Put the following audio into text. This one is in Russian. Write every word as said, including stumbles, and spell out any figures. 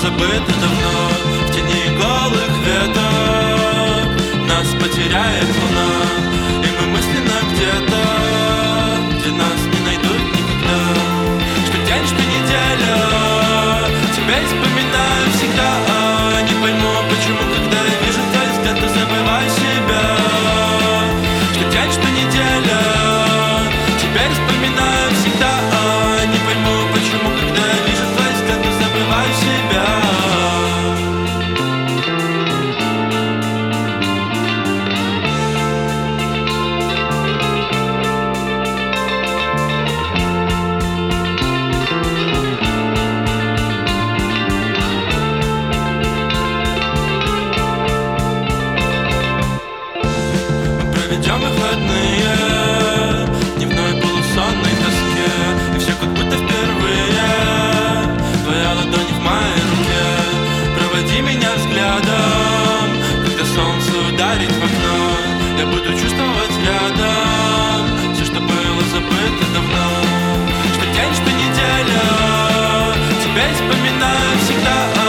забыто давно. В тени голых веток нас потеряет луна, и мы мысленно где-то, где нас не найдут никогда. Что день, что неделя, тебя я вспоминаю всегда. Не пойму, почему, когда я вижу твой взгляд, то забываю себя. Что день, что неделя, тебя я вспоминаю всегда. Не пойму, почему, когда я вижу твой взгляд, то забываю себя. Проведем выходные в дневной полусонной тоске, и все как будто впервые. Твоя ладонь в моей руке, проводи меня взглядом. Когда солнце ударит в окно, я буду чувствовать рядом все, что было забыто давно. Что день, что неделя, тебя я вспоминаю всегда.